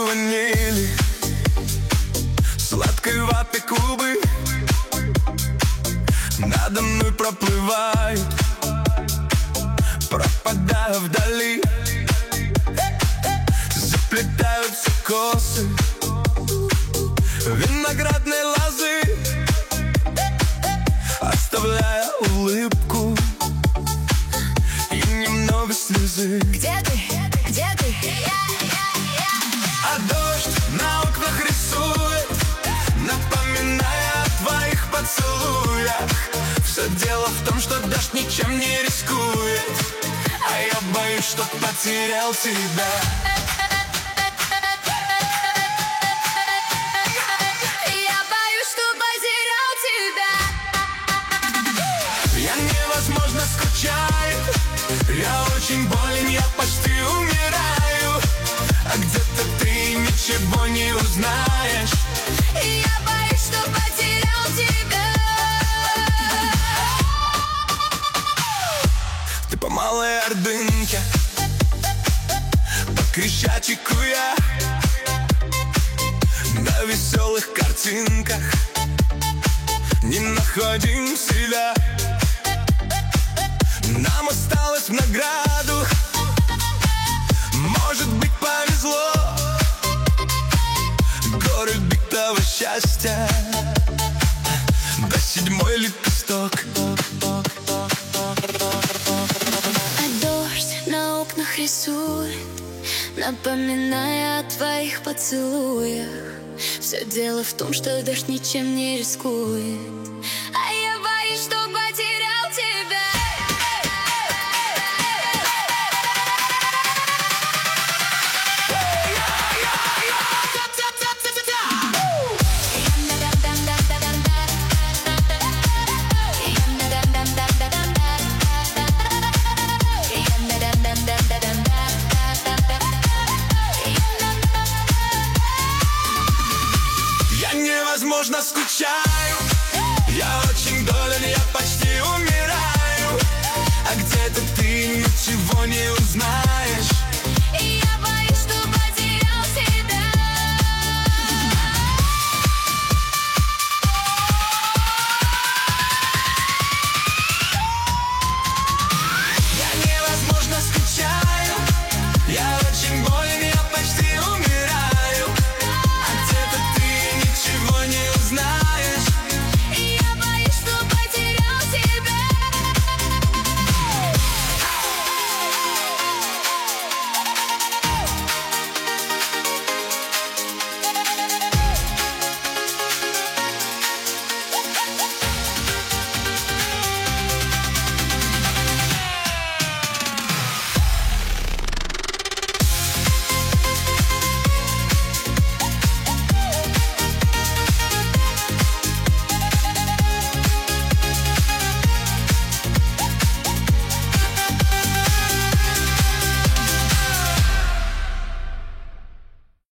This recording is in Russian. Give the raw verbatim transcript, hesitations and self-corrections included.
ванили, сладкой ваты клубы надо мной проплывают, пропадая вдали. Заплетаются косы виноградной лозы, оставляя улыбку и немного слезы. Где ты? Где ты? А дождь на окнах рисует, напоминая о твоих поцелуях. Все дело в том, что дождь ничем не рискует, а я боюсь, что потерял тебя. Я боюсь, что потерял тебя. Я невозможно скучаю, я очень болен, я почти умираю, а где-то ты ничего не узнаешь. Я боюсь, что потерял тебя. Ты по малой Ордынке, по Крещатику я на веселых картинках не находим себя. Нам осталось в награду, может быть, повезло, горы битого счастья до седьмой лепесток. А дождь на окнах рисует, напоминая о твоих поцелуях. Все дело в том, что дождь ничем не рискует, а я боюсь, что потерял тебя. Я невозможно скучаю,